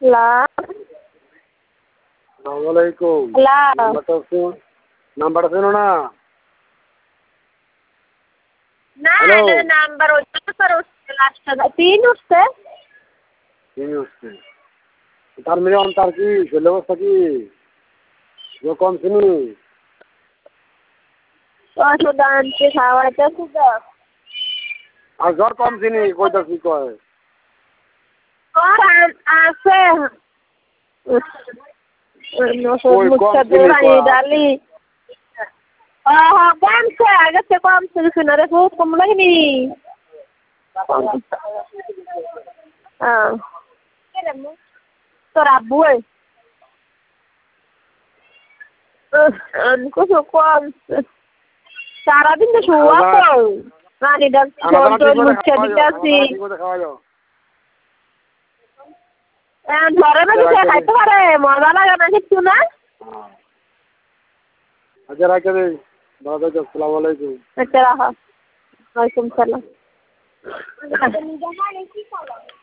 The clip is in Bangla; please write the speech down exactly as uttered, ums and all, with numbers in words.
হ্যালো। আসসালামু আলাইকুম। হ্যালো। নাম্বারটা হচ্ছে নাম্বারটা চেনো না? না হ্যালো। নাম্বার ওইটা তো উঠছে লাস্টটা তিন উঠছে। তিন উঠছে। তার মানে তার কি শরীর অবস্থা কি? জ্বর কমছেনি? ওষুধ আনছি খাওয়াইতেছি তো। আর জ্বর কমছেনি কইতাছি কয়। জ্বর আছে। ওষুধ কই মুখে কমছেনি দৌড়ানি কয়। ডালি। ও হ্যাঁ কমছে আগের চেয়ে কমছে কিছু না রে খুব কম লাগেনি। হ্যাঁ। তোর আব্বু ওই। কিছু কমছে। সারাদিন তো শুয়া তো। পানিটা জল টল মুছে দিতেছি। ঘরে না কিছু খাইতে পারে মজা লাগে না কিচ্ছু না। আচ্ছা রাখে দে। আসসালামু আলাইকুম। আচ্ছা রাখো। ওয়ালাইকুম সালাম।